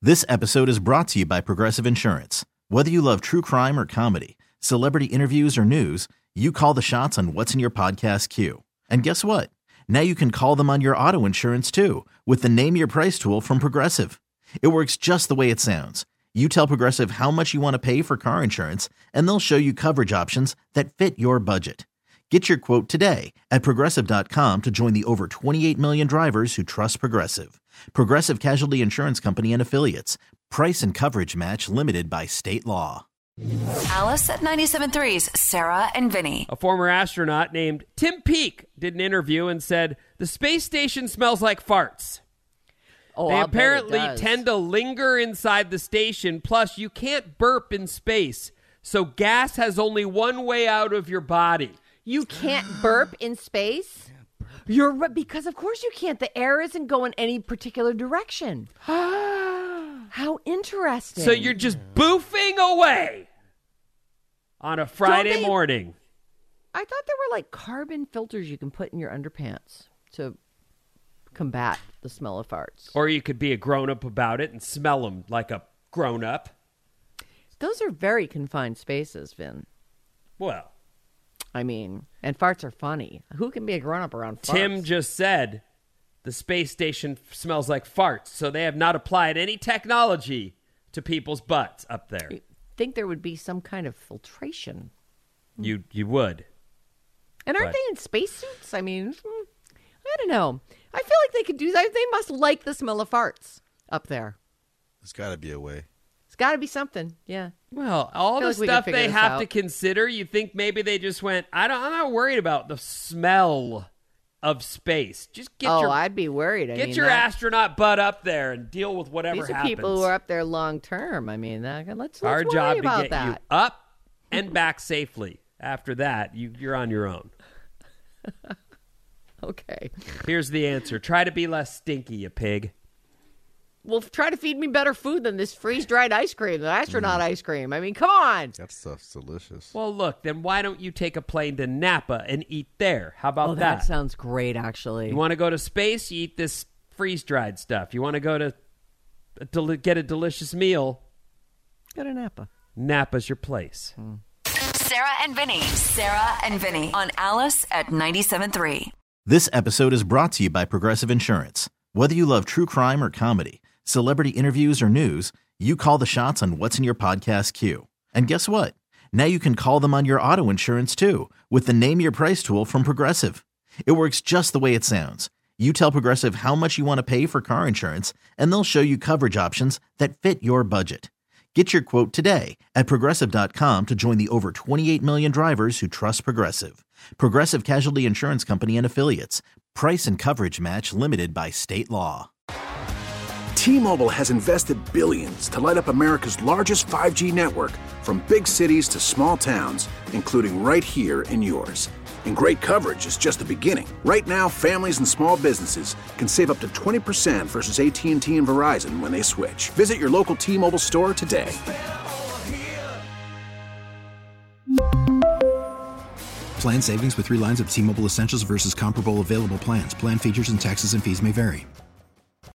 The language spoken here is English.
This episode is brought to you by Progressive Insurance. Whether you love true crime or comedy, celebrity interviews or news, you call the shots on what's in your podcast queue. And guess what? Now you can call them on your auto insurance too with the Name Your Price tool from Progressive. It works just the way it sounds. You tell Progressive how much you want to pay for car insurance, and they'll show you coverage options that fit your budget. Get your quote today at Progressive.com to join the over 28 million drivers who trust Progressive. Progressive Casualty Insurance Company and Affiliates. Price and coverage match limited by state law. Alice at 97.3's Sarah and Vinny. A former astronaut named Tim Peake did an interview and said, the space station smells like farts. Oh, they I'll bet it apparently does. tend to linger inside the station. Plus, you can't burp in space. So gas has only one way out of your body. You can't burp in space? You're right, because of course you can't. The air isn't going any particular direction. How interesting. So you're just boofing away on a Friday morning. I thought there were like carbon filters you can put in your underpants to combat the smell of farts. Or you could be a grown-up about it and smell them like a grown-up. Those are very confined spaces, Vin. Well, I mean, and farts are funny. Who can be a grown-up around farts? Tim just said the space station smells like farts, so they have not applied any technology to people's butts up there. I think there would be some kind of filtration. You would. And aren't they in spacesuits? I mean, I don't know. I feel like they could do that. They must like the smell of farts up there. There's got to be a way. It's got to be something. Yeah. Well, all the like we can stuff figure they this have out. to consider, you think maybe they just went, I'm not worried about the smell of space. Just get I'd be worried. Get your astronaut butt up there and deal with whatever These are happens. people who are up there long term. I mean, let's Our worry job to about get that. you up and back safely. After that, you're on your own. Okay. Here's the answer. Try to be less stinky, you pig. Well, try to feed me better food than this freeze-dried ice cream, the astronaut ice cream. I mean, come on. That stuff's delicious. Well, look, then why don't you take a plane to Napa and eat there? How about That sounds great, actually. You want to go to space, you eat this freeze-dried stuff. You want to go to get a delicious meal, Go to Napa. Napa's your place. Sarah and Vinny. Sarah and Vinny on Alice at 97.3. This episode is brought to you by Progressive Insurance. Whether you love true crime or comedy, celebrity interviews or news, you call the shots on what's in your podcast queue. And guess what? Now you can call them on your auto insurance too with the Name Your Price tool from Progressive. It works just the way it sounds. You tell Progressive how much you want to pay for car insurance, and they'll show you coverage options that fit your budget. Get your quote today at Progressive.com to join the over 28 million drivers who trust Progressive. Progressive Casualty Insurance Company and Affiliates. Price and coverage match limited by state law. T-Mobile has invested billions to light up America's largest 5G network, from big cities to small towns, including right here in yours. And great coverage is just the beginning. Right now, families and small businesses can save up to 20% versus AT&T and Verizon when they switch. Visit your local T-Mobile store today. Plan savings with 3 lines of T-Mobile Essentials versus comparable available plans. Plan features and taxes and fees may vary.